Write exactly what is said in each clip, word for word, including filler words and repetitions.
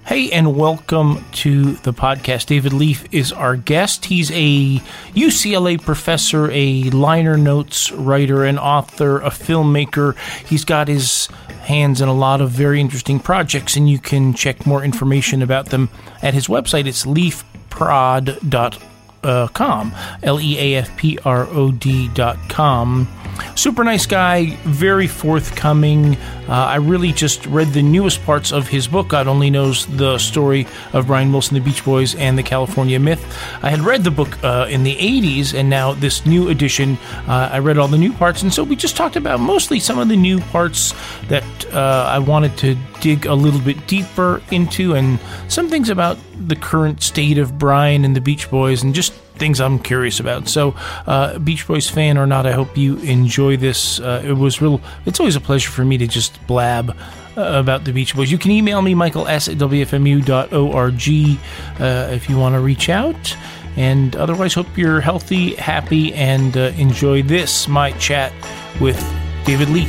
Hey, and welcome to the podcast. David Leaf is our guest. He's a U C L A professor, a liner notes writer, an author, a filmmaker. He's got his hands in a lot of very interesting projects, and you can check more information about them at his website. It's leaf prod dot com, L E A F P R O D dot com. Super nice guy, very forthcoming. Uh, I really just read the newest parts of his book, God Only Knows the Story of Brian Wilson, the Beach Boys, and the California Myth. I had read the book uh, in the eighties, and now this new edition, uh, I read all the new parts, and so we just talked about mostly some of the new parts that uh, I wanted to dig a little bit deeper into, and some things about the current state of Brian and the Beach Boys, and just things I'm curious about. So, uh, Beach Boys fan or not, I hope you enjoy this. Uh, it was real. It's always a pleasure for me to just blab uh, about the Beach Boys. You can email me, Michael S. at W F M U dot org, uh, if you want to reach out. And otherwise, hope you're healthy, happy, and uh, enjoy this, my chat with David Leaf.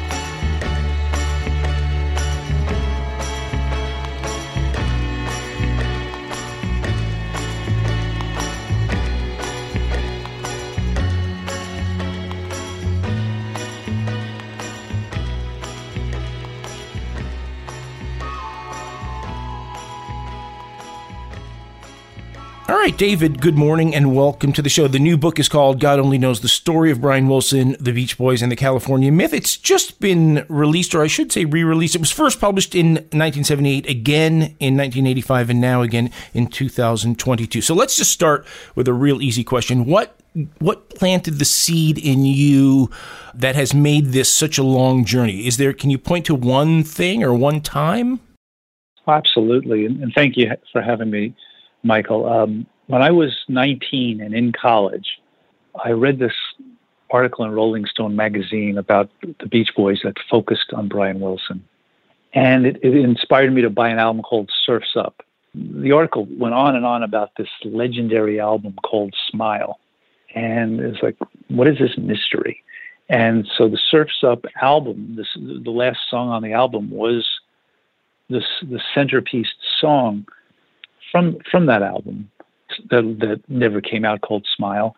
All right, David, good morning and welcome to the show. The new book is called God Only Knows the Story of Brian Wilson, the Beach Boys, and the California Myth. It's just been released, or I should say re-released. It was first published in nineteen seventy-eight, again in nineteen eighty-five, and now again in two thousand twenty-two. So let's just start with a real easy question. What what planted the seed in you that has made this such a long journey? Is there, can you point to one thing or one time? Absolutely, and thank you for having me, Michael. Um, when I was nineteen and in college, I read this article in Rolling Stone magazine about the Beach Boys that focused on Brian Wilson. And it, it inspired me to buy an album called Surf's Up. The article went on and on about this legendary album called Smile. And it's like, what is this mystery? And so the Surf's Up album, this, the last song on the album was this, the centerpiece song from from that album that, that never came out, called Smile.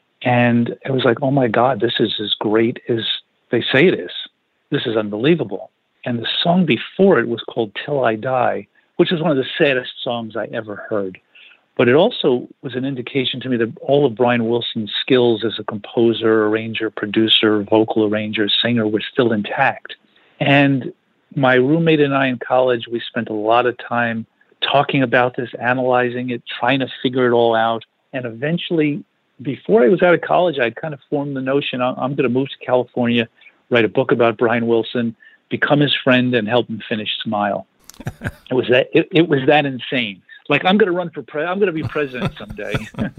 And it was like, oh my God, this is as great as they say it is. This is unbelievable. And the song before it was called Till I Die, which is one of the saddest songs I ever heard. But it also was an indication to me that all of Brian Wilson's skills as a composer, arranger, producer, vocal arranger, singer were still intact. And my roommate and I in college, we spent a lot of time talking about this, analyzing it, trying to figure it all out. And eventually, before I was out of college, I kind of formed the notion, I'm, I'm going to move to California, write a book about Brian Wilson, become his friend, and help him finish Smile. It was that it, it was that insane. Like, I'm going to run for pre- I'm going to be president someday.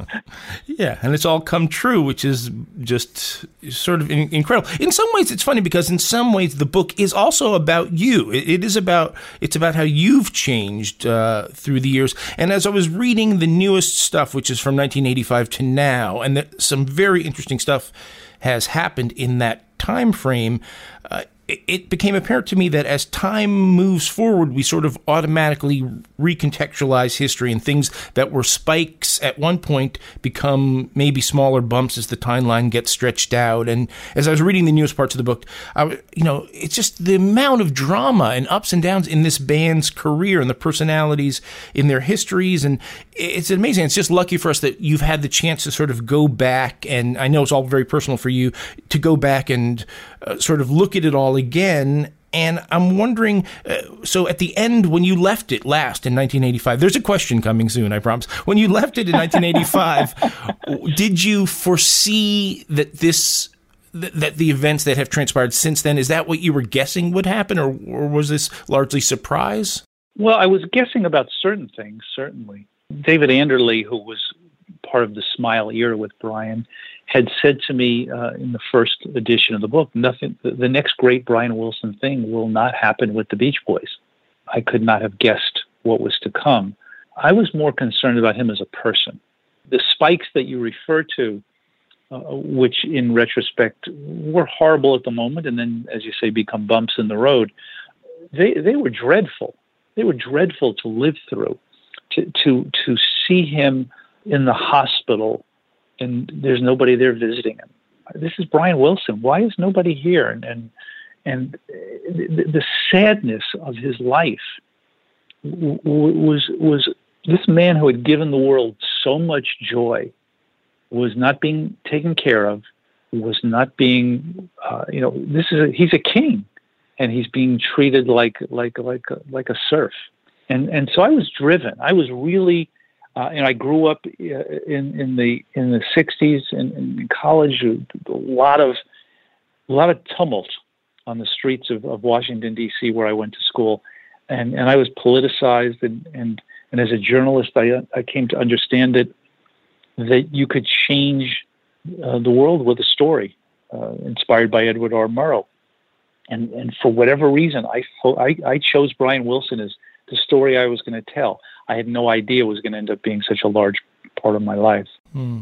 Yeah, and it's all come true, which is just sort of in- incredible. In some ways, it's funny because in some ways the book is also about you. It, it is about it's about how you've changed uh, through the years. And as I was reading the newest stuff, which is from nineteen eighty-five to now, and that some very interesting stuff has happened in that time frame, uh, it became apparent to me that as time moves forward, we sort of automatically recontextualize history, and things that were spikes at one point become maybe smaller bumps as the timeline gets stretched out. And as I was reading the newest parts of the book, I, you know, it's just the amount of drama and ups and downs in this band's career and the personalities in their histories. And it's amazing. It's just lucky for us that you've had the chance to sort of go back, and I know it's all very personal for you, to go back and uh, sort of look at it all again. And I'm wondering, uh, so at the end, when you left it last in nineteen eighty-five, there's a question coming soon, I promise. When you left it in nineteen eighty-five, did you foresee that this, th- that the events that have transpired since then, is that what you were guessing would happen, or, or was this largely surprise? Well, I was guessing about certain things, certainly. David Anderle, who was part of the Smile era with Brian, had said to me uh, in the first edition of the book, nothing, the next great Brian Wilson thing will not happen with the Beach Boys. I could not have guessed what was to come. I was more concerned about him as a person. The spikes that you refer to, uh, which in retrospect were horrible at the moment, and then, as you say, become bumps in the road, they, they were dreadful. they were dreadful to live through. To to to see him in the hospital and there's nobody there visiting him. This is Brian Wilson. Why is nobody here? And and, and the, the sadness of his life w- was was this man who had given the world so much joy was not being taken care of. Was not being, uh, you know, this is a, he's a king, and he's being treated like like like a, like a serf. And and so I was driven. I was really, uh, and I grew up in in the in the sixties and in, in college. A lot of a lot of tumult on the streets of, of Washington D C where I went to school, and and I was politicized. And and, and as a journalist, I I came to understand that that you could change uh, the world with a story, uh, inspired by Edward R. Murrow. And and for whatever reason, I I, I chose Brian Wilson as the story I was going to tell. I had no idea it was going to end up being such a large part of my life. Hmm.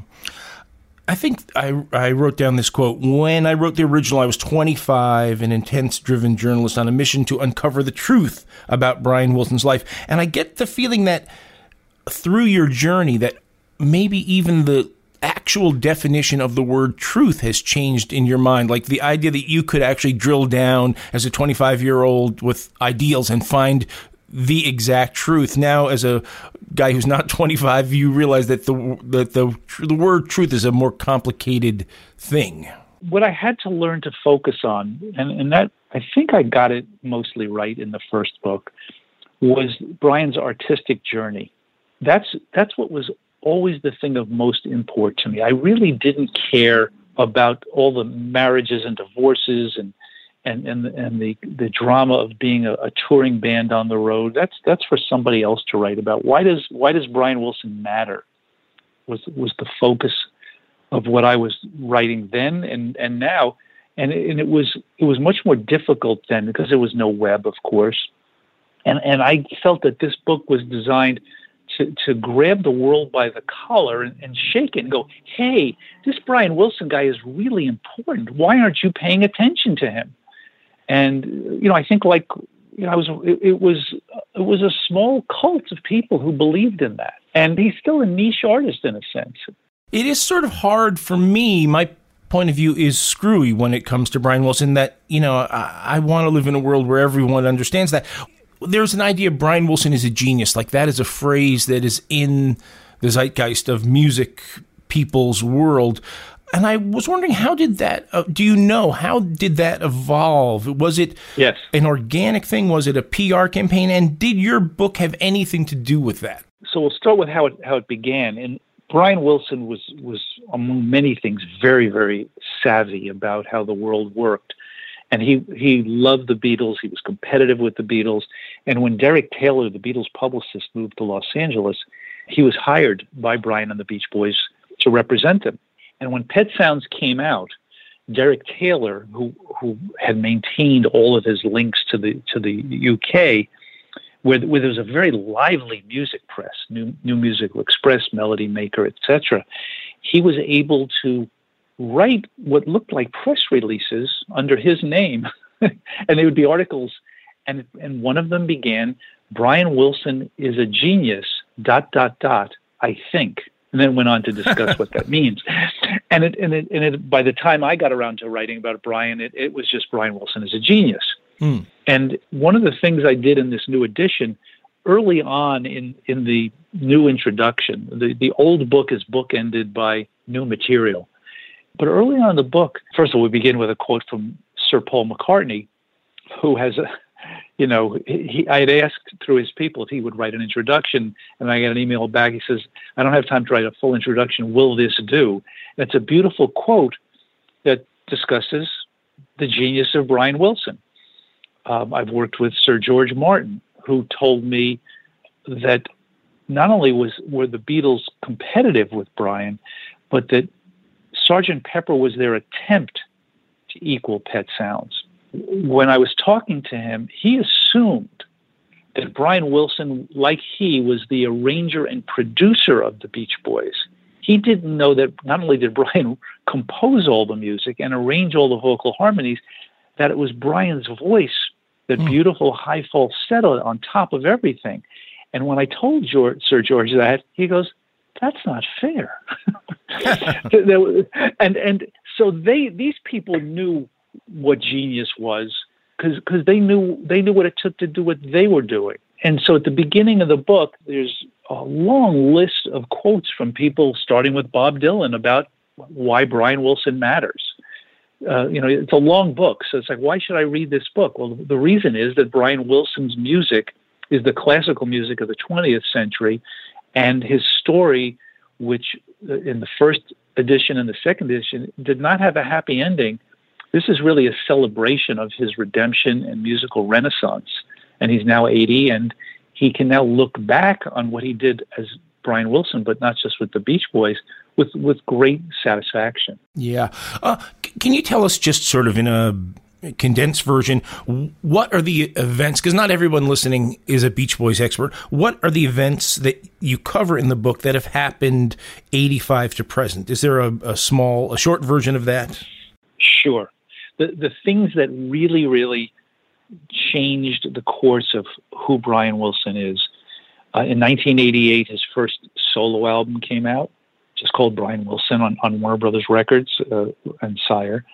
I think I, I wrote down this quote. When I wrote the original, I was twenty-five, an intense-driven journalist on a mission to uncover the truth about Brian Wilson's life. And I get the feeling that through your journey that maybe even the actual definition of the word truth has changed in your mind. Like the idea that you could actually drill down as a twenty-five-year-old with ideals and find the exact truth. Now, as a guy who's not twenty-five, you realize that the that the the word truth is a more complicated thing. What I had to learn to focus on, and, and that I think I got it mostly right in the first book, was Brian's artistic journey. That's that's what was always the thing of most import to me. I really didn't care about all the marriages and divorces and and and, and the, the drama of being a, a touring band on the road. That's that's for somebody else to write about. Why does why does Brian Wilson matter? Was was the focus of what I was writing then and, and now. And it, and it was it was much more difficult then because there was no web, of course. And and I felt that this book was designed to, to grab the world by the collar and, and shake it and go, hey, this Brian Wilson guy is really important. Why aren't you paying attention to him? And, you know, I think like, you know, I was, it, it was, it was a small cult of people who believed in that. And he's still a niche artist in a sense. It is sort of hard for me. My point of view is screwy when it comes to Brian Wilson that, you know, I, I want to live in a world where everyone understands that. There's an idea Brian Wilson is a genius. Like that is a phrase that is in the zeitgeist of music people's world. And I was wondering, how did that, uh, do you know, how did that evolve? Was it yes. an organic thing? Was it a P R campaign? And did your book have anything to do with that? So we'll start with how it, how it began. And Brian Wilson was, was, among many things, very, very savvy about how the world worked. And he, he loved the Beatles. He was competitive with the Beatles. And when Derek Taylor, the Beatles publicist, moved to Los Angeles, he was hired by Brian and the Beach Boys to represent them. And when Pet Sounds came out, Derek Taylor, who who had maintained all of his links to the to the U K, where, where there was a very lively music press, New New Musical Express, Melody Maker, et cetera, he was able to write what looked like press releases under his name, and they would be articles, and and one of them began, Brian Wilson is a genius, dot, dot, dot, I think, and then went on to discuss what that means. And it, and it, and it, by the time I got around to writing about Brian, it, it was just Brian Wilson is a genius. Mm. And one of the things I did in this new edition, early on in, in the new introduction, the, the old book is bookended by new material. But early on in the book, first of all, we begin with a quote from Sir Paul McCartney, who has a, you know, he, I had asked through his people if he would write an introduction, and I got an email back. He says, I don't have time to write a full introduction. Will this do? And it's a beautiful quote that discusses the genius of Brian Wilson. Um, I've worked with Sir George Martin, who told me that not only was were the Beatles competitive with Brian, but that Sergeant Pepper was their attempt to equal Pet Sounds. When I was talking to him, he assumed that Brian Wilson, like he, was the arranger and producer of the Beach Boys. He didn't know that not only did Brian compose all the music and arrange all the vocal harmonies, that it was Brian's voice that Hmm. beautiful high falsetto on top of everything. And when I told George, Sir George that, he goes, "That's not fair." There was- and and so they these people knew what genius was, because because they knew they knew what it took to do what they were doing. And so at the beginning of the book, there's a long list of quotes from people, starting with Bob Dylan, about why Brian Wilson matters. Uh, you know, it's a long book, so it's like, why should I read this book? Well, the reason is that Brian Wilson's music is the classical music of the twentieth century, and his story, which uh, in the first edition and the second edition did not have a happy ending. This is really a celebration of his redemption and musical renaissance. And he's now eighty, and he can now look back on what he did as Brian Wilson, but not just with the Beach Boys, with, with great satisfaction. Yeah. Uh, c- can you tell us, just sort of in a condensed version, what are the events? Because not everyone listening is a Beach Boys expert. What are the events that you cover in the book that have happened eighty-five to present? Is there a, a small, a short version of that? Sure. The the things that really, really changed the course of who Brian Wilson is. Uh, in nineteen eighty-eight, his first solo album came out, just called Brian Wilson, on, on Warner Brothers Records uh, and Sire.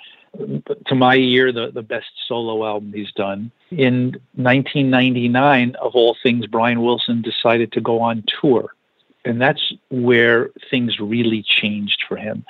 To my ear, the, the best solo album he's done. In nineteen ninety-nine, of all things, Brian Wilson decided to go on tour. And that's where things really changed for him.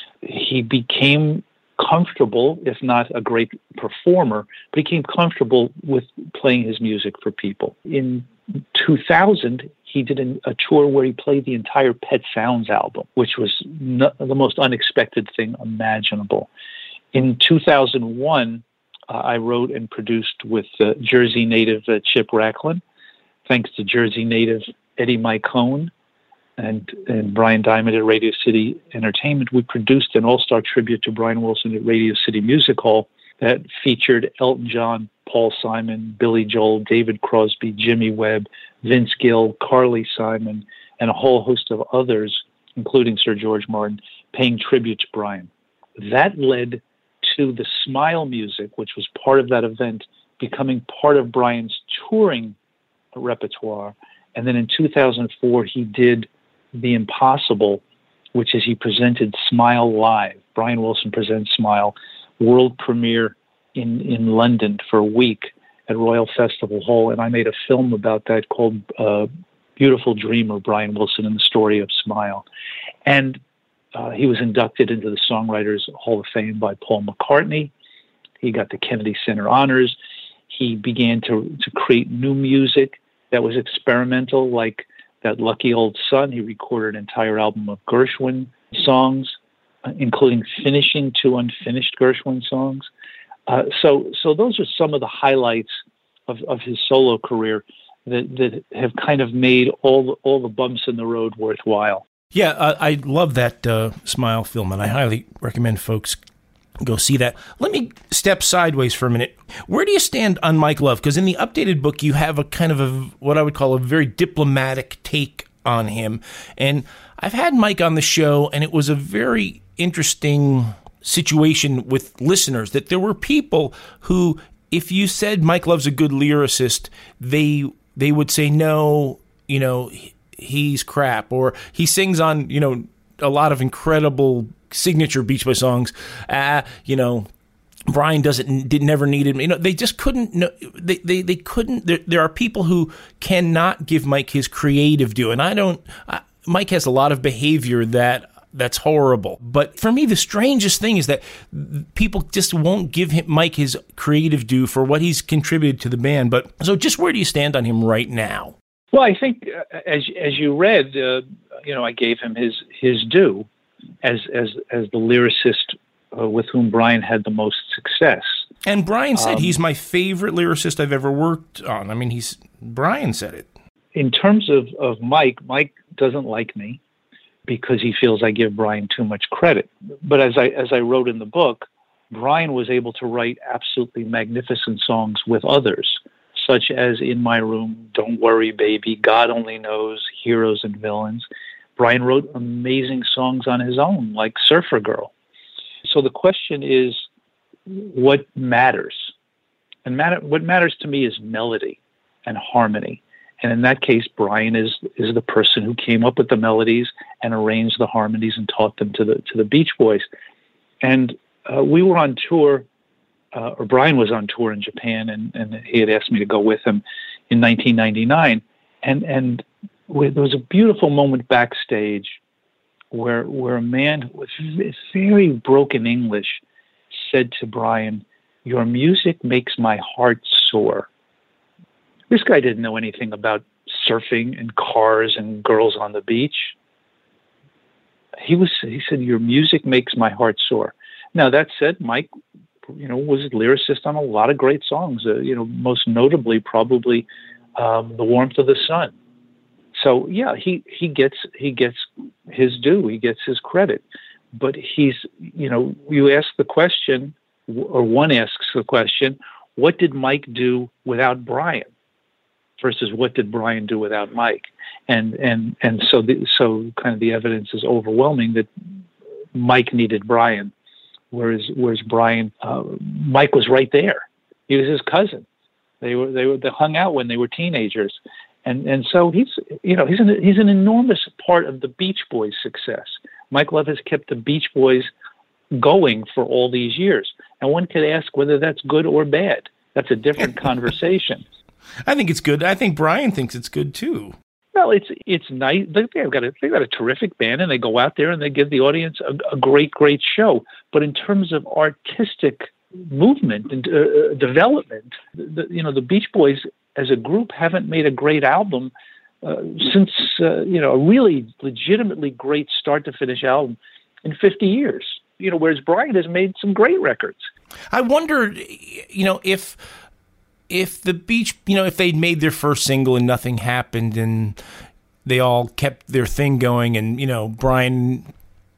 He became comfortable, if not a great performer, but he became comfortable with playing his music for people. In two thousand, he did an, a tour where he played the entire Pet Sounds album, which was no, the most unexpected thing imaginable. In two thousand one, uh, I wrote and produced with uh, Jersey native uh, Chip Racklin. Thanks to Jersey native Eddie Mycone and, and Brian Diamond at Radio City Entertainment, we produced an all-star tribute to Brian Wilson at Radio City Music Hall that featured Elton John, Paul Simon, Billy Joel, David Crosby, Jimmy Webb, Vince Gill, Carly Simon, and a whole host of others, including Sir George Martin, paying tribute to Brian. That led to the Smile music, which was part of that event, becoming part of Brian's touring repertoire. And then in two thousand four, he did the impossible, which is he presented Smile live. Brian Wilson presents Smile, world premiere in, in London for a week at Royal Festival Hall. And I made a film about that called uh, Beautiful Dreamer, Brian Wilson and the Story of Smile. And uh, he was inducted into the Songwriters Hall of Fame by Paul McCartney. He got the Kennedy Center honors. He began to, to create new music that was experimental, like that Lucky Old Sun. He recorded an entire album of Gershwin songs, uh, including finishing two unfinished Gershwin songs. Uh, so, so those are some of the highlights of, of his solo career that, that have kind of made all the, all the bumps in the road worthwhile. Yeah, uh, I love that uh, Smile film, and I highly recommend folks go see that. Let me step sideways for a minute. Where do you stand on Mike Love? Because in the updated book, you have a kind of a, what I would call a very diplomatic take on him. And I've had Mike on the show, and it was a very interesting situation with listeners, that there were people who, if you said Mike Love's a good lyricist, they they would say, no, you know, he's crap, or he sings on, you know, a lot of incredible signature Beach Boys songs. Uh, you know, Brian doesn't did never needed me. You know, they just couldn't. No, they they they couldn't. There, there are people who cannot give Mike his creative due, and I don't. Uh, Mike has a lot of behavior that that's horrible. But for me, the strangest thing is that people just won't give him Mike his creative due for what he's contributed to the band. But so, just where do you stand on him right now? Well, I think uh, as as you read, uh, you know, I gave him his his due as as as the lyricist uh, with whom Brian had the most success. And Brian said um, he's my favorite lyricist I've ever worked on. I mean, he's Brian said it. In terms of, of Mike, Mike doesn't like me because he feels I give Brian too much credit. But as I as I wrote in the book, Brian was able to write absolutely magnificent songs with others, such as In My Room, Don't Worry Baby, God Only Knows, Heroes and Villains. Brian wrote amazing songs on his own, like Surfer Girl. So the question is, what matters? And matter, what matters to me is melody and harmony. And in that case, Brian is is the person who came up with the melodies and arranged the harmonies and taught them to the to the Beach Boys. And uh, we were on tour, uh, or Brian was on tour in Japan, and, and he had asked me to go with him in nineteen ninety-nine. And and we, there was a beautiful moment backstage where where a man with very broken English said to Brian, "Your music makes my heart soar." This guy didn't know anything about surfing and cars and girls on the beach. He was, he said, "Your music makes my heart soar." Now, that said, Mike, you know, was a lyricist on a lot of great songs, uh, you know, most notably probably um, The Warmth of the Sun. So, yeah, he, he gets, he gets his due. He gets his credit. But he's, you know, you ask the question, or one asks the question, what did Mike do without Brian? Versus what did Brian do without Mike? And and and so the, so kind of the evidence is overwhelming that Mike needed Brian, whereas whereas Brian, uh, Mike was right there. He was his cousin. They were they were they hung out when they were teenagers, and and so he's you know he's an he's an enormous part of the Beach Boys' success. Mike Love has kept the Beach Boys going for all these years, and one could ask whether that's good or bad. That's a different conversation. I think it's good. I think Brian thinks it's good too. Well, it's it's nice. They've got a they've got a terrific band, and they go out there and they give the audience a, a great, great show. But in terms of artistic movement and uh, development, the, you know, the Beach Boys as a group haven't made a great album uh, since uh, you know a really legitimately great start to finish album in fifty years. You know, whereas Brian has made some great records. I wonder, you know, if. If the Beach, you know, if they'd made their first single and nothing happened and they all kept their thing going and, you know, Brian,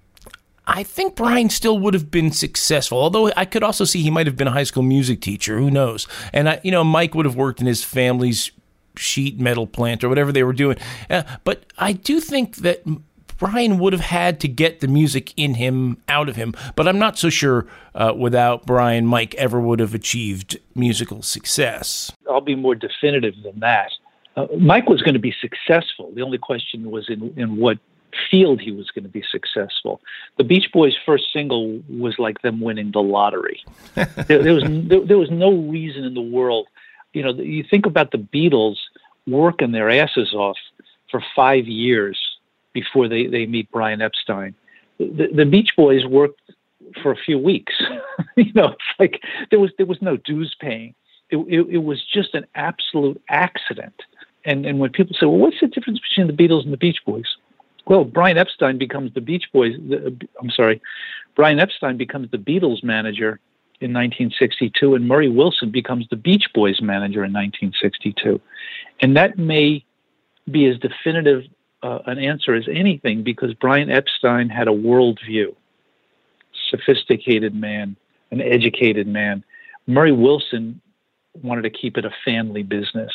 I think Brian still would have been successful. Although I could also see he might have been a high school music teacher. Who knows? And, I, you know, Mike would have worked in his family's sheet metal plant or whatever they were doing. Uh, but I do think that Brian would have had to get the music in him, out of him. But I'm not so sure uh, without Brian, Mike ever would have achieved musical success. I'll be more definitive than that. Uh, Mike was going to be successful. The only question was in, in what field he was going to be successful. The Beach Boys' first single was like them winning the lottery. there, there was there, there was no reason in the world. You know, you think about the Beatles working their asses off for five years before they, they meet Brian Epstein. The, the Beach Boys worked for a few weeks. you know, it's like there was there was no dues paying. It, it, it was just an absolute accident. And and when people say, well, what's the difference between the Beatles and the Beach Boys? Well, Brian Epstein becomes the Beach Boys. The, I'm sorry, Brian Epstein becomes the Beatles manager in nineteen sixty-two, and Murray Wilson becomes the Beach Boys manager in nineteen sixty-two. And that may be as definitive Uh, an answer as anything, because Brian Epstein had a worldview, sophisticated man, an educated man. Murray Wilson wanted to keep it a family business.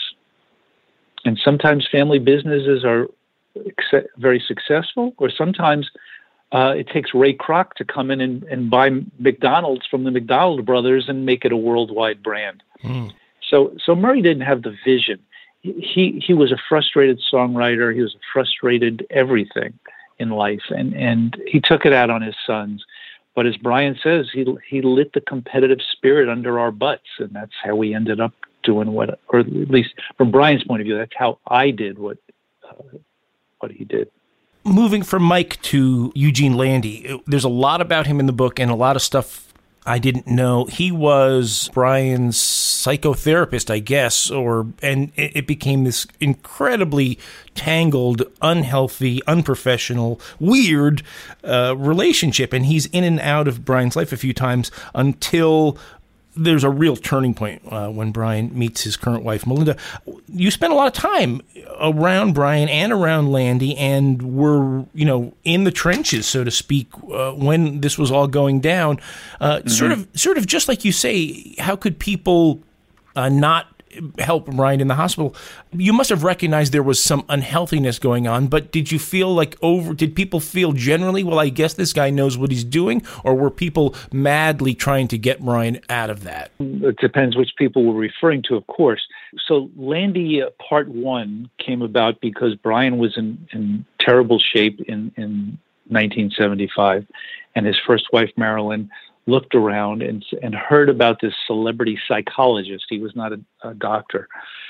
And sometimes family businesses are ex- very successful, or sometimes uh, it takes Ray Kroc to come in and, and buy McDonald's from the McDonald brothers and make it a worldwide brand. Mm. So, so Murray didn't have the vision. He he was a frustrated songwriter. He was a frustrated everything in life, and, and he took it out on his sons. But as Brian says, he he lit the competitive spirit under our butts, and that's how we ended up doing what, or at least from Brian's point of view, that's how I did what uh, what he did. Moving from Mike to Eugene Landy, there's a lot about him in the book and a lot of stuff I didn't know. He was Brian's psychotherapist, I guess, or and it became this incredibly tangled, unhealthy, unprofessional, weird uh, relationship. And he's in and out of Brian's life a few times until there's a real turning point uh, when Brian meets his current wife, Melinda. You spent a lot of time around Brian and around Landy, and were, you know, in the trenches, so to speak, uh, when this was all going down. Uh, mm-hmm. Sort of, sort of, just like you say, how could people uh, not help Brian in the hospital. You must have recognized there was some unhealthiness going on, but did you feel like over, did people feel generally, well, I guess this guy knows what he's doing, or were people madly trying to get Brian out of that? It depends which people we're referring to, of course. So Landy uh, Part One came about because Brian was in, in terrible shape in, in nineteen seventy-five, and his first wife, Marilyn, looked around and, and heard about this celebrity psychologist. He was not a, a doctor,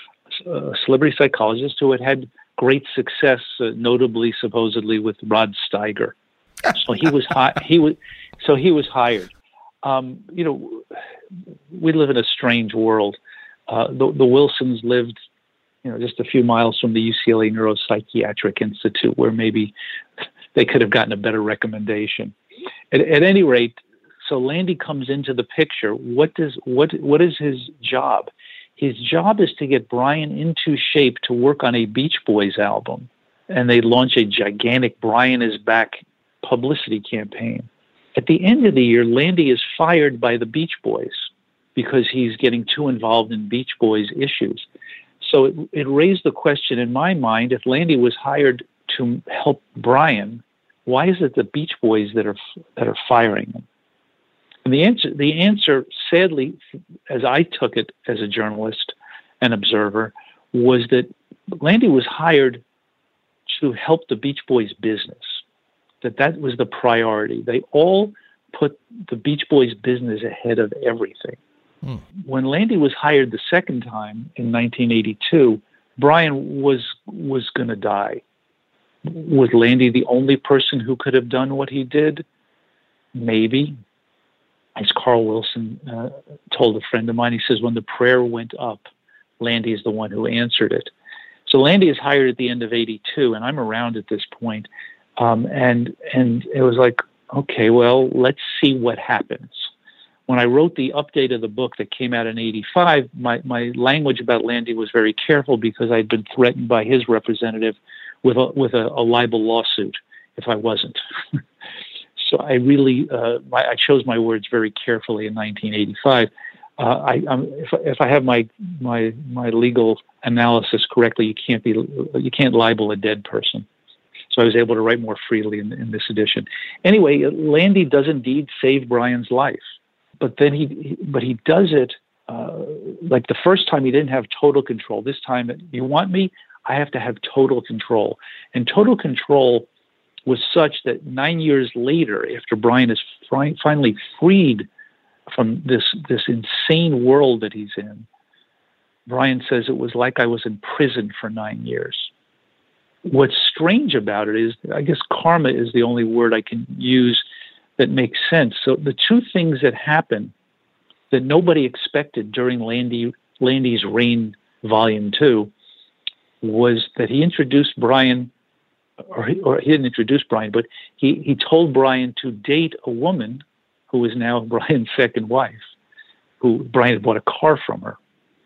a celebrity psychologist who had had great success, uh, notably, supposedly, with Rod Steiger. So he was hi- he was so he was hired. Um, you know, we live in a strange world. Uh, the, the Wilsons lived, you know, just a few miles from the U C L A Neuropsychiatric Institute, where maybe they could have gotten a better recommendation. At, at any rate, so Landy comes into the picture. What does what what is his job? His job is to get Brian into shape to work on a Beach Boys album, and they launch a gigantic "Brian is Back" publicity campaign. At the end of the year, Landy is fired by the Beach Boys because he's getting too involved in Beach Boys issues. So it, it raised the question in my mind: if Landy was hired to help Brian, why is it the Beach Boys that are that are firing him? And the answer, the answer, sadly, as I took it as a journalist and observer, was that Landy was hired to help the Beach Boys business, that that was the priority. They all put the Beach Boys business ahead of everything. Hmm. When Landy was hired the second time in nineteen eighty-two, Brian was was going to die. Was Landy the only person who could have done what he did? Maybe. As Carl Wilson uh, told a friend of mine, he says, when the prayer went up, Landy is the one who answered it. So Landy is hired at the end of eighty-two, and I'm around at this point. Um, and and it was like, okay, well, let's see what happens. When I wrote the update of the book that came out in eighty-five, my, my language about Landy was very careful because I'd been threatened by his representative with a, with a, a libel lawsuit if I wasn't. So I really, uh, my, I chose my words very carefully in nineteen eighty-five. Uh, I, I'm, if, if I have my my my legal analysis correctly, you can't be you can't libel a dead person. So I was able to write more freely in, in this edition. Anyway, Landy does indeed save Brian's life, but then he, he but he does it uh, like the first time he didn't have total control. This time, you want me? I have to have total control, and total control was such that nine years later, after Brian is fi- finally freed from this this insane world that he's in, Brian says it was like I was in prison for nine years. What's strange about it is, I guess karma is the only word I can use that makes sense. So the two things that happened that nobody expected during Landy, Landy's Reign Volume two was that he introduced Brian, or he, or he didn't introduce Brian, but he, he told Brian to date a woman who is now Brian's second wife, who Brian had bought a car from her.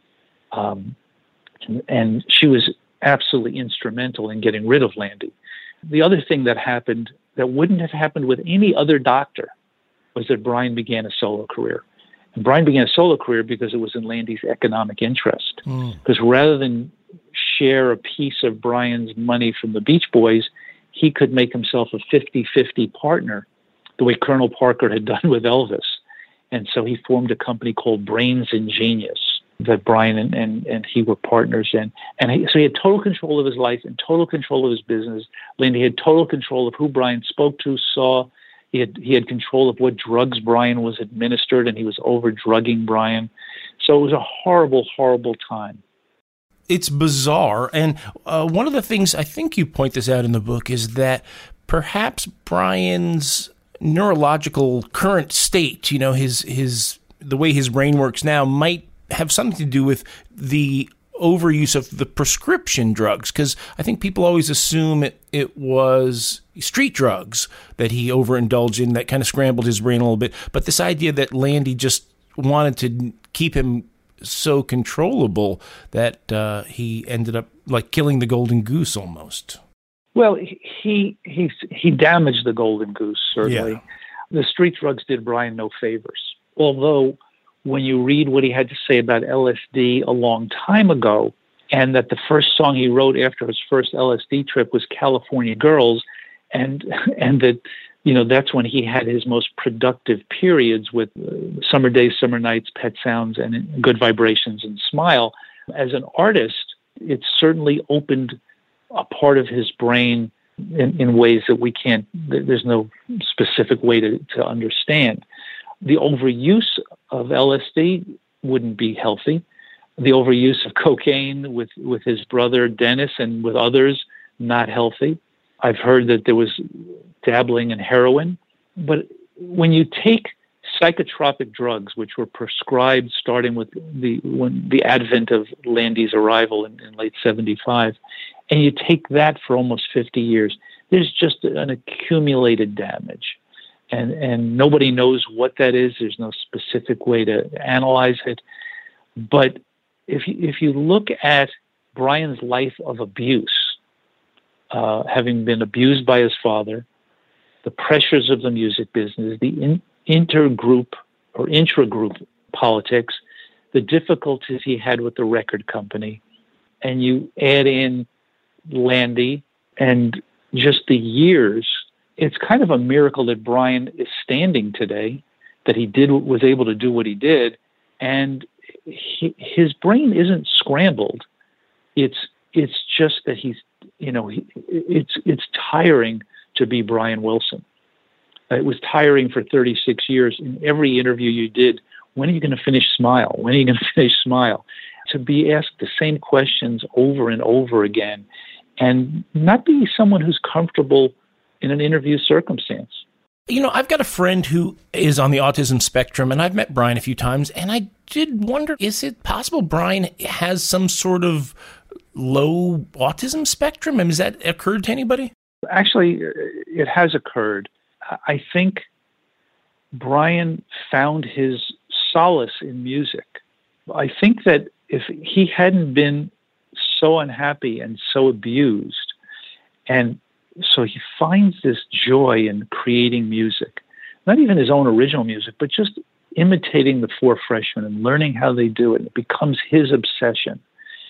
Um, and, and she was absolutely instrumental in getting rid of Landy. The other thing that happened that wouldn't have happened with any other doctor was that Brian began a solo career. And Brian began a solo career because it was in Landy's economic interest. Mm. Because rather than share a piece of Brian's money from the Beach Boys, he could make himself a fifty-fifty partner, the way Colonel Parker had done with Elvis. And so he formed a company called Brains and Genius that Brian and, and, and he were partners in. And he, so he had total control of his life and total control of his business. Landy had total control of who Brian spoke to, saw. He had, he had control of what drugs Brian was administered, and he was over-drugging Brian. So it was a horrible, horrible time. It's bizarre. And uh, one of the things, I think you point this out in the book, is that perhaps Brian's neurological current state, you know, his his the way his brain works now, might have something to do with the overuse of the prescription drugs, because I think people always assume it, it was street drugs that he overindulged in that kind of scrambled his brain a little bit. But this idea that Landy just wanted to keep him so controllable that uh, he ended up like killing the golden goose almost. Well, he he he damaged the golden goose, certainly. Yeah. The street drugs did Brian no favors, although when you read what he had to say about L S D a long time ago, and that the first song he wrote after his first L S D trip was California Girls, and and that, you know, that's when he had his most productive periods with uh, Summer Days, Summer Nights, Pet Sounds, and Good Vibrations and Smile. As an artist, it certainly opened a part of his brain in, in ways that we can't, there's no specific way to, to understand. The overuse of L S D wouldn't be healthy. The overuse of cocaine with, with his brother Dennis and with others, not healthy. I've heard that there was dabbling in heroin. But when you take psychotropic drugs, which were prescribed starting with the when the advent of Landy's arrival in, in late seventy-five, and you take that for almost fifty years, there's just an accumulated damage. And and nobody knows what that is. There's no specific way to analyze it. But if you, if you look at Brian's life of abuse, uh, having been abused by his father, the pressures of the music business, the in, intergroup or intra-group politics, the difficulties he had with the record company, and you add in Landy and just the years, it's kind of a miracle that Brian is standing today, that he did was able to do what he did, and he, his brain isn't scrambled. It's it's just that he's, you know, he, it's it's tiring to be Brian Wilson. It was tiring for thirty-six years. In every interview you did, when are you going to finish Smile? When are you going to finish Smile? To be asked the same questions over and over again, and not be someone who's comfortable in an interview circumstance. You know, I've got a friend who is on the autism spectrum, and I've met Brian a few times, and I did wonder, is it possible Brian has some sort of low autism spectrum? I mean, has that occurred to anybody? Actually, it has occurred. I think Brian found his solace in music. I think that if he hadn't been so unhappy and so abused, and so he finds this joy in creating music, not even his own original music, but just imitating the Four Freshmen and learning how they do it. It becomes his obsession.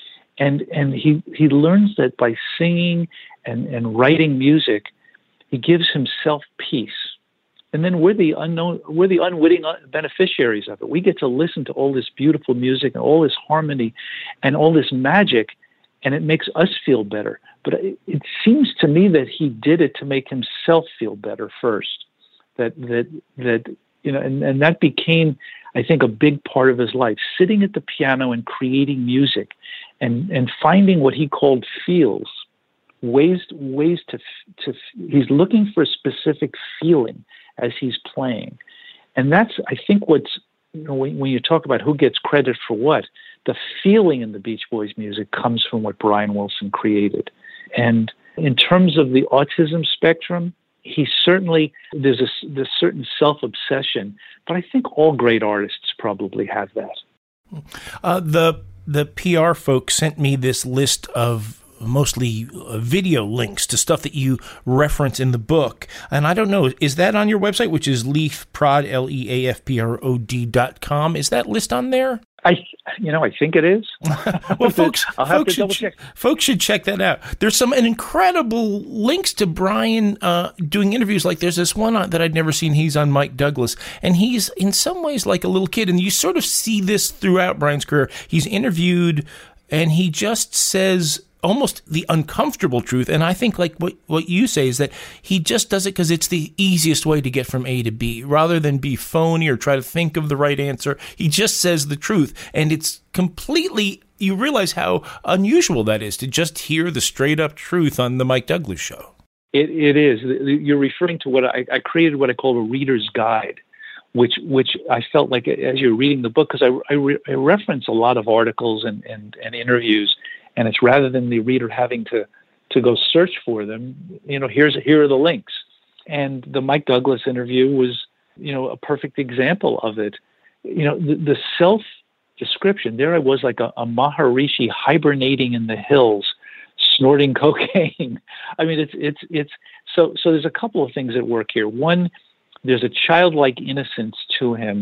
And and he, he learns that by singing and, and writing music, he gives himself peace. And then we're the unknown, we're the unwitting beneficiaries of it. We get to listen to all this beautiful music and all this harmony and all this magic, and it makes us feel better. But it, it seems to me that he did it to make himself feel better first. That that that you know, and, and that became, I think, a big part of his life. Sitting at the piano and creating music, and and finding what he called feels, ways ways to to. He's looking for a specific feeling as he's playing, and that's, I think, what's, you know, when, when you talk about who gets credit for what, the feeling in the Beach Boys music comes from what Brian Wilson created. And in terms of the autism spectrum, he certainly, there's a this certain self-obsession, but I think all great artists probably have that. Uh, the the P R folks sent me this list of mostly uh, video links to stuff that you reference in the book. And I don't know, is that on your website, which is leafprod, L E A F P R O D dot com? Is that list on there? I, you know, I think it is. Well, folks, I'll have folks, to double should, check. folks should check that out. There's some an incredible links to Brian uh, doing interviews. Like there's this one that I'd never seen. He's on Mike Douglas, and he's in some ways like a little kid. And you sort of see this throughout Brian's career. He's interviewed, and he just says almost the uncomfortable truth. And I think like what, what you say is that he just does it because it's the easiest way to get from A to B rather than be phony or try to think of the right answer. He just says the truth. And it's completely, you realize how unusual that is to just hear the straight up truth on the Mike Douglas show. It, it is. You're referring to what I, I created, what I call a reader's guide, which which I felt like as you're reading the book, because I, I, re, I reference a lot of articles and, and, and interviews. And it's rather than the reader having to, to go search for them, you know, here's here are the links. And the Mike Douglas interview was, you know, a perfect example of it. You know, the, the self-description, there I was like a, a Maharishi hibernating in the hills, snorting cocaine. I mean, it's, it's, it's, so, so there's a couple of things at work here. One, there's a childlike innocence to him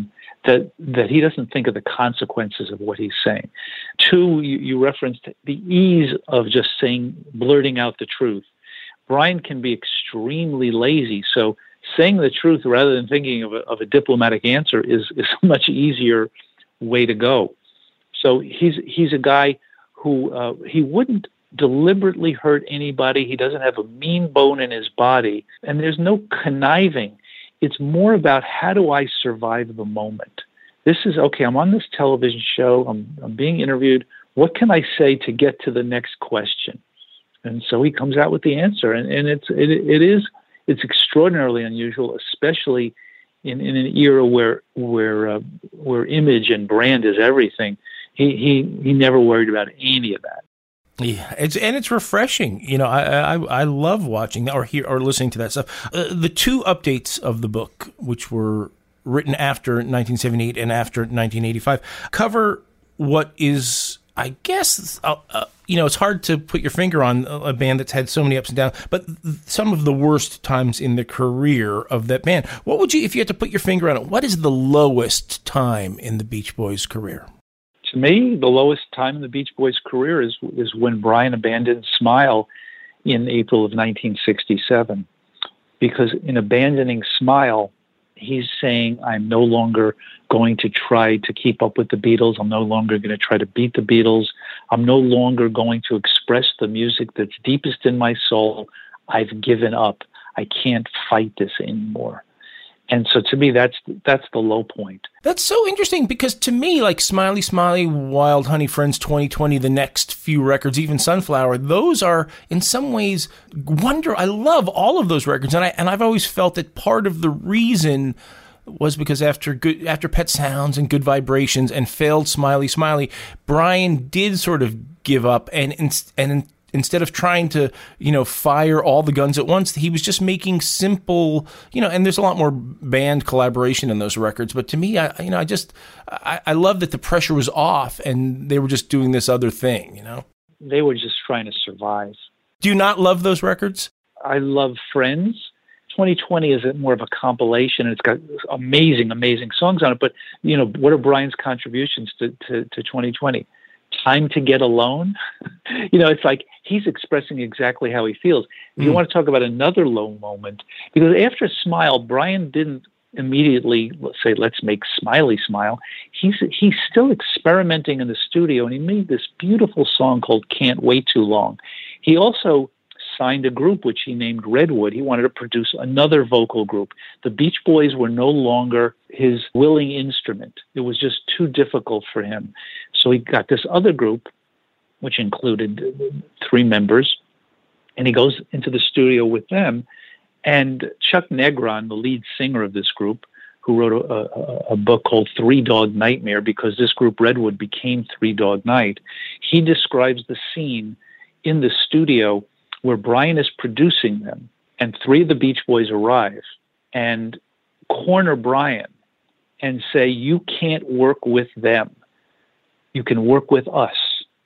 that that he doesn't think of the consequences of what he's saying. Two, you, you referenced the ease of just saying, blurting out the truth. Brian can be extremely lazy, so saying the truth rather than thinking of a, of a diplomatic answer is, is a much easier way to go. So he's he's a guy who uh, he wouldn't deliberately hurt anybody. He doesn't have a mean bone in his body, and there's no conniving. It's more about, how do I survive the moment? This is, okay, I'm on this television show, I'm, I'm being interviewed. What can I say to get to the next question? And so he comes out with the answer, and, and it's it, it is it's extraordinarily unusual, especially in, in an era where where uh, where image and brand is everything. He he he never worried about any of that. Yeah, it's and it's refreshing. You know, I I, I love watching or hear or listening to that stuff. Uh, the two updates of the book, which were written after nineteen seventy-eight and after nineteen eighty-five, cover what is, I guess, uh, uh, you know, it's hard to put your finger on a band that's had so many ups and downs, but some of the worst times in the career of that band. What would you, if you had to put your finger on it, what is the lowest time in the Beach Boys' career? To me, the lowest time in the Beach Boys' career is is when Brian abandoned Smile in April of nineteen sixty-seven. Because in abandoning Smile, he's saying, I'm no longer going to try to keep up with the Beatles. I'm no longer going to try to beat the Beatles. I'm no longer going to express the music that's deepest in my soul. I've given up. I can't fight this anymore. And so to me, that's that's the low point. That's so interesting, because to me, like Smiley Smiley, Wild Honey, Friends twenty twenty, the next few records, even Sunflower, those are in some ways wonder. I love all of those records, and I and I've always felt that part of the reason was because after good after Pet Sounds and Good Vibrations and failed Smiley Smiley, Brian did sort of give up, and and. Instead of trying to, you know, fire all the guns at once, he was just making simple, you know, and there's a lot more band collaboration in those records. But to me, I, you know, I just, I, I love that the pressure was off and they were just doing this other thing, you know? They were just trying to survive. Do you not love those records? I love Friends. twenty twenty is more of a compilation, and it's got amazing, amazing songs on it. But, you know, what are Brian's contributions to, to, to twenty twenty? Time to Get Alone. You know, it's like he's expressing exactly how he feels. If you mm. want to talk about another low moment, because after Smile, Brian didn't immediately say, let's make Smiley smile. He's he's still experimenting in the studio, and he made this beautiful song called Can't Wait Too Long. He also signed a group which he named Redwood. He wanted to produce another vocal group. The Beach Boys were no longer his willing instrument. It was just too difficult for him. So he got this other group, which included three members, and he goes into the studio with them. And Chuck Negron, the lead singer of this group, who wrote a, a, a book called Three Dog Nightmare, because this group Redwood became Three Dog Night, he describes the scene in the studio where Brian is producing them, and three of the Beach Boys arrive and corner Brian and say, you can't work with them. You can work with us.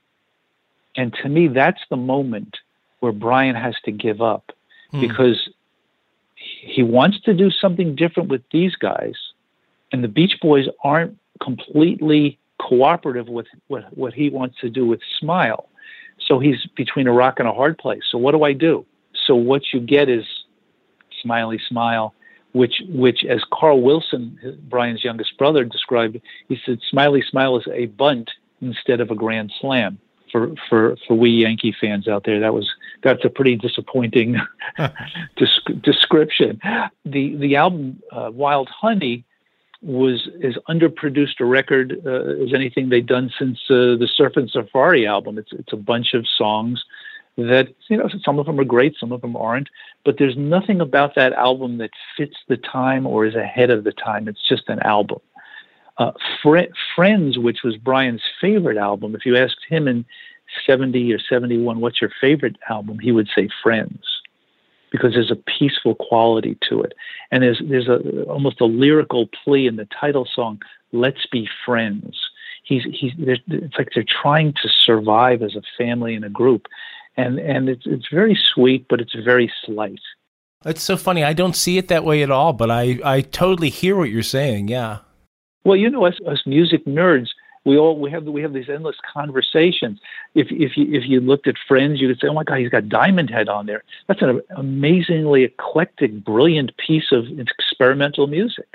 And to me, that's the moment where Brian has to give up, hmm. because he wants to do something different with these guys, and the Beach Boys aren't completely cooperative with what, what he wants to do with Smile. So he's between a rock and a hard place. So what do I do? So what you get is Smiley Smile, which, which as Carl Wilson, Brian's youngest brother, described, he said, Smiley Smile is a bunt instead of a grand slam. For, for, for we Yankee fans out there, that was that's a pretty disappointing desc- description. The the album uh, Wild Honey was as underproduced a record uh, as anything they'd done since uh, the Surf and Safari album. It's it's a bunch of songs that, you know, some of them are great, some of them aren't, but there's nothing about that album that fits the time or is ahead of the time. It's just an album. Uh, Fr- Friends, which was Brian's favorite album, if you asked him in seventy or seventy-one, what's your favorite album, he would say Friends, because there's a peaceful quality to it. And there's there's a almost a lyrical plea in the title song, Let's Be Friends. He's he's it's like they're trying to survive as a family and a group. And and it's it's very sweet, but it's very slight. It's so funny. I don't see it that way at all, but I, I totally hear what you're saying, yeah. Well, you know, us, us music nerds, we all we have we have these endless conversations. If if you if you looked at Friends, you could say, "Oh my God, he's got Diamond Head on there." That's an amazingly eclectic, brilliant piece of experimental music.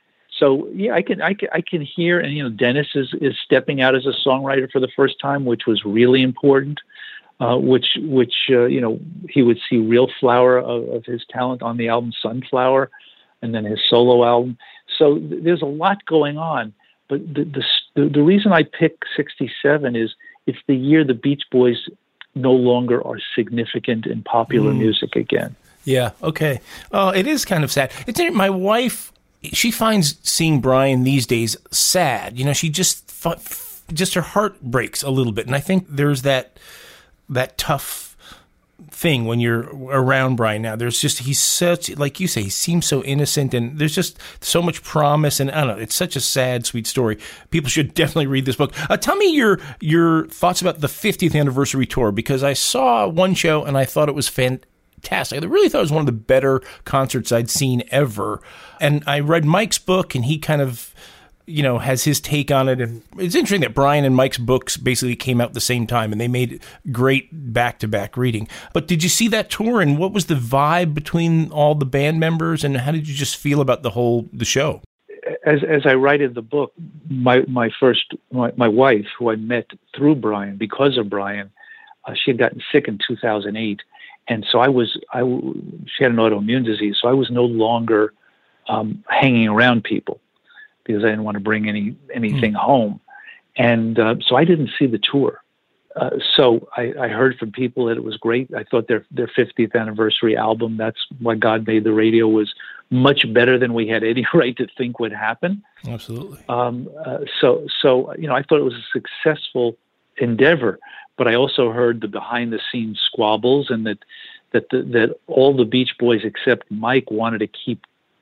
So yeah, I can I can I can hear, and you know, Dennis is is stepping out as a songwriter for the first time, which was really important. Uh, which which uh, you know, he would see real flower of, of his talent on the album Sunflower, and then his solo album. So th- there's a lot going on. But the, the the reason I pick sixty-seven is it's the year the Beach Boys no longer are significant in popular mm. music again. Yeah. Okay. Oh, it is kind of sad. It's my wife. She finds seeing Brian these days sad. You know, she just just her heart breaks a little bit, and I think there's that. that tough thing when you're around Brian now. There's just, he's such, like you say, he seems so innocent, and there's just so much promise, and I don't know, it's such a sad, sweet story. People should definitely read this book. Uh, tell me your your thoughts about the fiftieth anniversary tour, because I saw one show and I thought it was fantastic. I really thought it was one of the better concerts I'd seen ever. And I read Mike's book, and he kind of, you know, has his take on it. And it's interesting that Brian and Mike's books basically came out at the same time, and they made great back-to-back reading. But did you see that tour, and what was the vibe between all the band members, and how did you just feel about the whole, the show? As as I write in the book, my, my first, my, my wife, who I met through Brian, because of Brian, uh, she had gotten sick in two thousand eight. And so I was, I, she had an autoimmune disease, so I was no longer um, hanging around people, because I didn't want to bring any anything mm. home. And uh, so I didn't see the tour. Uh, so I, I heard from people that it was great. I thought their their fiftieth anniversary album, That's Why God Made the Radio, was much better than we had any right to think would happen. Absolutely. Um, uh, so, so you know, I thought it was a successful endeavor. But I also heard the behind-the-scenes squabbles, and that that the, that all the Beach Boys except Mike wanted to keep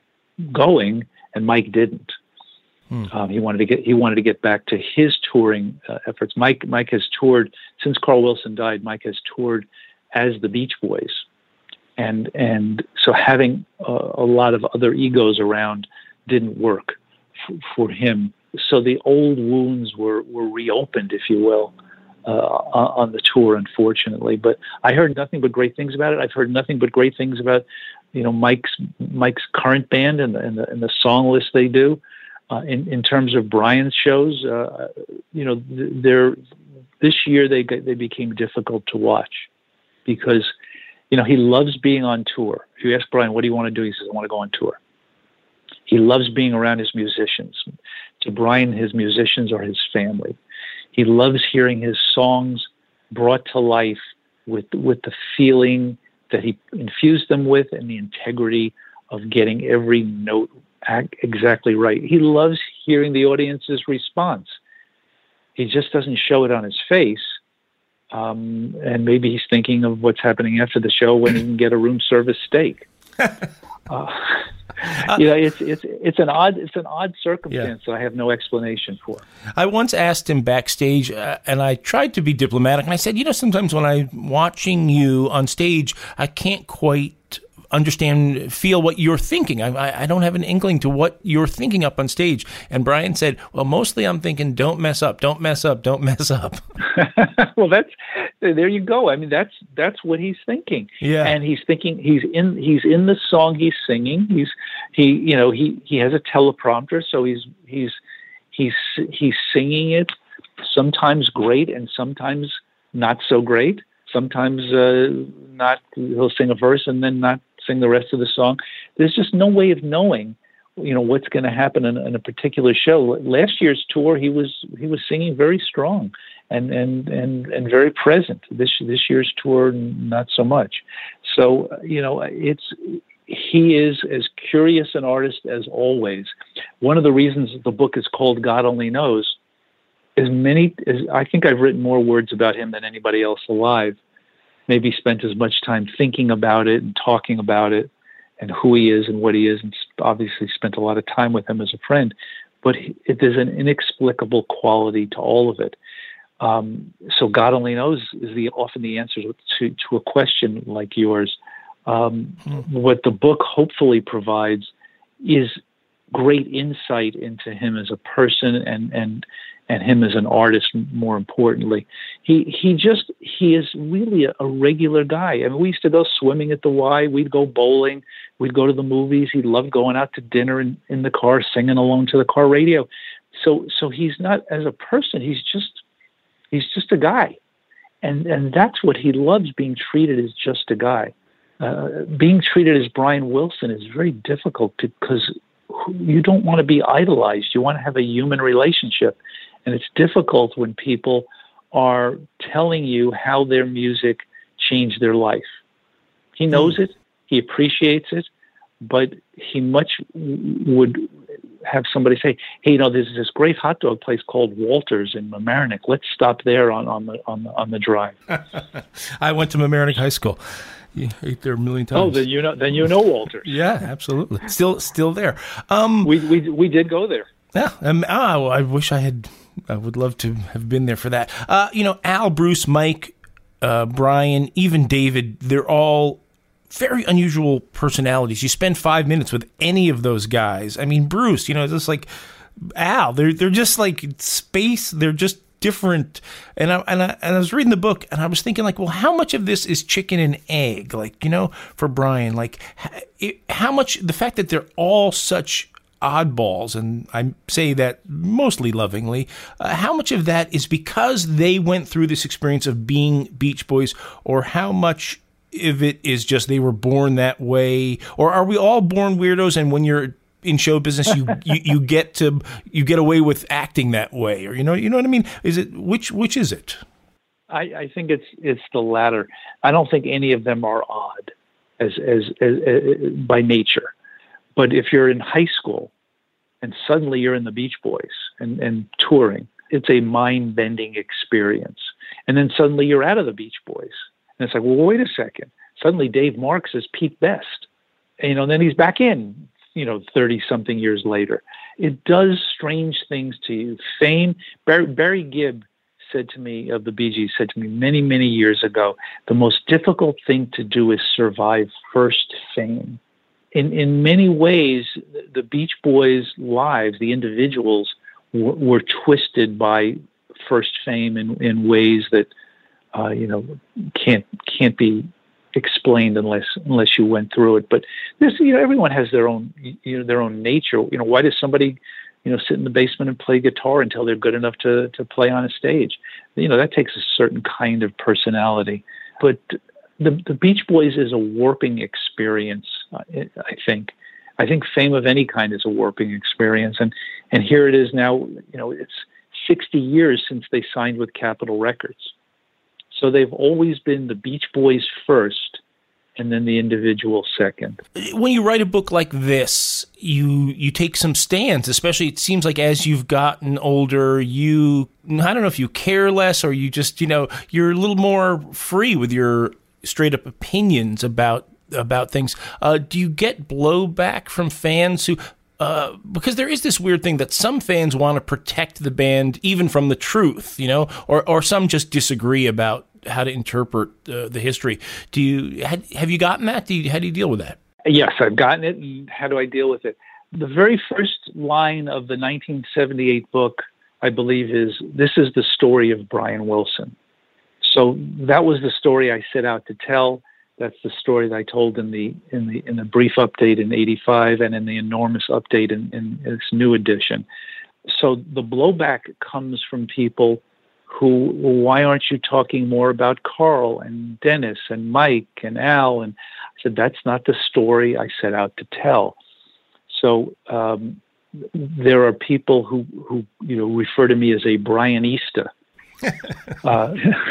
going, and Mike didn't. Hmm. Um, he wanted to get he wanted to get back to his touring uh, efforts. Mike Mike has toured since Carl Wilson died. Mike has toured as the Beach Boys, and and so having uh, a lot of other egos around didn't work f- for him. So the old wounds were were reopened, if you will, uh, on the tour, unfortunately. But I heard nothing but great things about it. I've heard nothing but great things about, you know, Mike's Mike's current band and the and the, and the song list they do. Uh, in, in terms of Brian's shows, uh, you know, they're, this year they they became difficult to watch because, you know, he loves being on tour. If you ask Brian, what do you want to do? He says, I want to go on tour. He loves being around his musicians. To Brian, his musicians are his family. He loves hearing his songs brought to life with with the feeling that he infused them with, and the integrity of getting every note exactly right. He loves hearing the audience's response. He just doesn't show it on his face. Um, and maybe he's thinking of what's happening after the show when he can get a room service steak. uh, you know, it's it's it's an odd it's an odd circumstance yeah. that I have no explanation for. I once asked him backstage, uh, and I tried to be diplomatic, and I said, you know, sometimes when I'm watching you on stage, I can't quite understand, feel what you're thinking. I, I don't have an inkling to what you're thinking up on stage. And Brian said, well, mostly I'm thinking, don't mess up, don't mess up, don't mess up. Well, that's, there you go. I mean, that's, that's what he's thinking. Yeah. And he's thinking, he's in, he's in the song he's singing. He's, he, you know, he, he has a teleprompter. So he's, he's, he's, he's singing it sometimes great and sometimes not so great. Sometimes uh, not, he'll sing a verse and then not sing the rest of the song. There's just no way of knowing, you know, what's going to happen in, in a particular show. Last year's tour, he was he was singing very strong and and and and very present. This this year's tour, not so much. So you know, it's he is as curious an artist as always. One of the reasons the book is called God Only Knows. As many as I think I've written more words about him than anybody else alive. Maybe spent as much time thinking about it and talking about it and who he is and what he is, and obviously spent a lot of time with him as a friend. But he, it, there's an inexplicable quality to all of it. Um, so God Only Knows is the often the answer to, to a question like yours. Um, mm. What the book hopefully provides is great insight into him as a person and and and him as an artist. More importantly, he he just he is really a, a regular guy. I mean, we used to go swimming at the Y. We'd go bowling. We'd go to the movies. He loved going out to dinner in, in the car, singing along to the car radio. So so he's not, as a person, he's just he's just a guy, and and that's what he loves, being treated as just a guy. Uh, being treated as Brian Wilson is very difficult because you don't want to be idolized. You want to have a human relationship. And it's difficult when people are telling you how their music changed their life. He knows it. He appreciates it. But he much would have somebody say, hey, you know, there's this great hot dog place called Walters in Mamaroneck. Let's stop there on, on, the, on, the, on the drive. I went to Mamaroneck High School. You ate there a million times. Oh, then you know, then you know Walters. Yeah, absolutely. Still, still there. Um, we we we did go there. Yeah. Um, oh, I wish I had. I would love to have been there for that. Uh, you know, Al, Bruce, Mike, uh, Brian, even David. They're all very unusual personalities. You spend five minutes with any of those guys. I mean, Bruce. You know, it's just like Al. They're they're just like space. They're just different. And I, and I and I was reading the book and I was thinking, like, well, how much of this is chicken and egg? Like, you know, for Brian, like it, how much the fact that they're all such oddballs, and I say that mostly lovingly, uh, how much of that is because they went through this experience of being Beach Boys, or how much of it is just they were born that way? Or are we all born weirdos, and when you're in show business, you, you, you get to you get away with acting that way, or you know you know what I mean? Is it which which is it? I, I think it's it's the latter. I don't think any of them are odd as as, as, as by nature. But if you're in high school and suddenly you're in the Beach Boys and, and touring, it's a mind-bending experience. And then suddenly you're out of the Beach Boys, and it's like, well, wait a second. Suddenly Dave Marks is Pete Best, and, you know, and then he's back in, you know, thirty-something years later. It does strange things to you. Fame, Barry, Barry Gibb said to me, of the Bee Gees, said to me many, many years ago, the most difficult thing to do is survive first fame. In in many ways, the Beach Boys' lives, the individuals, w- were twisted by first fame in, in ways that, uh, you know, can't can't be explained unless unless you went through it. But this, you know, everyone has their own, you know, their own nature. You know, why does somebody, you know, sit in the basement and play guitar until they're good enough to to play on a stage? You know, that takes a certain kind of personality. But the the Beach Boys is a warping experience, I think. I think fame of any kind is a warping experience. And and here it is now, you know, it's sixty years since they signed with Capitol Records. So they've always been the Beach Boys first, and then the individual second. When you write a book like this, you you take some stands, especially it seems like as you've gotten older, you, I don't know if you care less or you just, you know, you're a little more free with your straight up opinions about about things. Uh, do you get blowback from fans who, uh, because there is this weird thing that some fans want to protect the band even from the truth, you know, or, or some just disagree about how to interpret uh, the history. Do you, had, have you gotten that? Do you, how do you deal with that? Yes, I've gotten it. And how do I deal with it? The very first line of the nineteen seventy-eight book, I believe, is, "This is the story of Brian Wilson." So that was the story I set out to tell. That's the story that I told in the in the in the brief update in eighty-five and in the enormous update in, in this new edition. So the blowback comes from people who, well, why aren't you talking more about Carl and Dennis and Mike and Al? And I said, that's not the story I set out to tell. So um, there are people who, who you know refer to me as a Brianista. uh,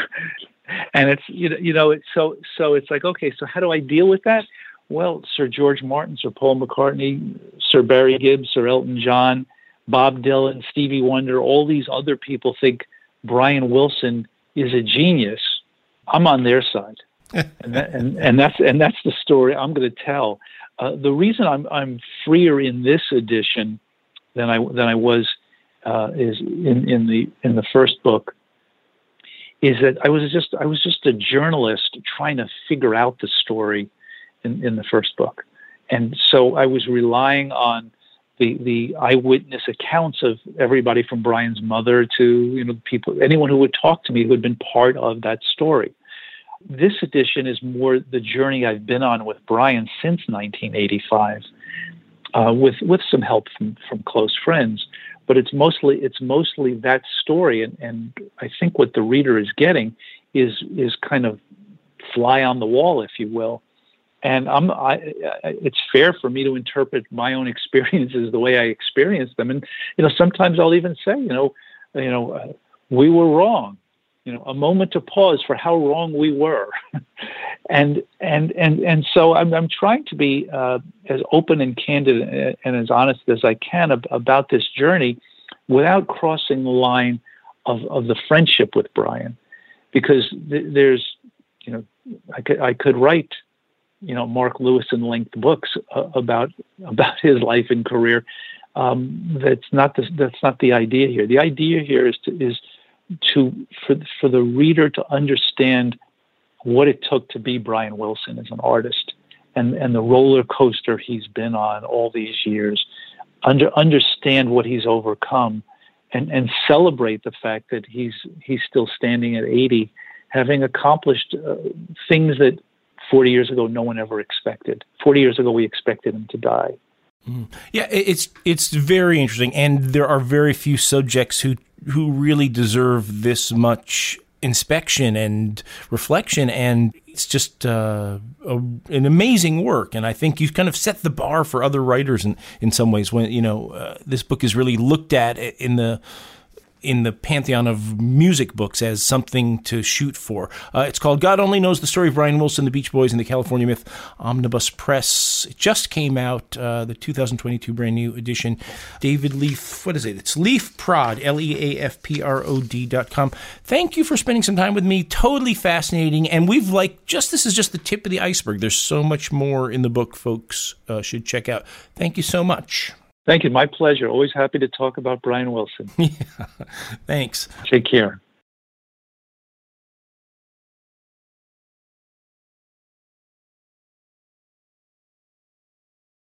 and it's you know you know it's so so it's like, okay, so how do I deal with that? Well, Sir George Martin, Sir Paul McCartney, Sir Barry Gibb, Sir Elton John, Bob Dylan, Stevie Wonder, all these other people think Brian Wilson is a genius. I'm on their side, and, that, and and that's and that's the story I'm going to tell. Uh, the reason I'm I'm freer in this edition than I than I was uh, is in, in the in the first book. Is that I was just I was just a journalist trying to figure out the story in, in the first book, and so I was relying on the the eyewitness accounts of everybody from Brian's mother to, you know, people, anyone who would talk to me who had been part of that story. This edition is more the journey I've been on with Brian since nineteen eighty-five, uh, with with some help from, from close friends. But it's mostly it's mostly that story, and, and I think what the reader is getting is is kind of fly on the wall, if you will. And I'm, I, I, it's fair for me to interpret my own experiences the way I experienced them. And, you know, sometimes I'll even say, you know, you know, uh, we were wrong, you know, a moment to pause for how wrong we were. and, and, and, and so I'm, I'm trying to be uh, as open and candid and as honest as I can ab- about this journey without crossing the line of, of the friendship with Brian, because th- there's, you know, I could, I could write, you know, Mark Lewison length books uh, about about his life and career. Um, that's not the that's not the idea here. The idea here is to is to for for the reader to understand what it took to be Brian Wilson as an artist, and and the roller coaster he's been on all these years. Under understand what he's overcome, and and celebrate the fact that he's he's still standing at eighty, having accomplished uh, things that forty years ago no one ever expected. forty years ago we expected him to die. Mm. Yeah, it's it's very interesting, and there are very few subjects who who really deserve this much inspection and reflection, and it's just uh, a, an amazing work. And I think you've kind of set the bar for other writers in, in some ways. When you know uh, this book is really looked at in the in the pantheon of music books as something to shoot for. Uh, it's called God Only Knows the Story of Brian Wilson, the Beach Boys, and the California Myth. Omnibus Press. It just came out, uh, the two thousand twenty-two brand new edition. David Leaf, what is it? It's Leaf Prod, L E A F P R O D dot com. Thank you for spending some time with me. Totally fascinating. And we've like, just this is just the tip of the iceberg. There's so much more in the book folks uh, should check out. Thank you so much. Thank you. My pleasure. Always happy to talk about Brian Wilson. Yeah. Thanks. Take care.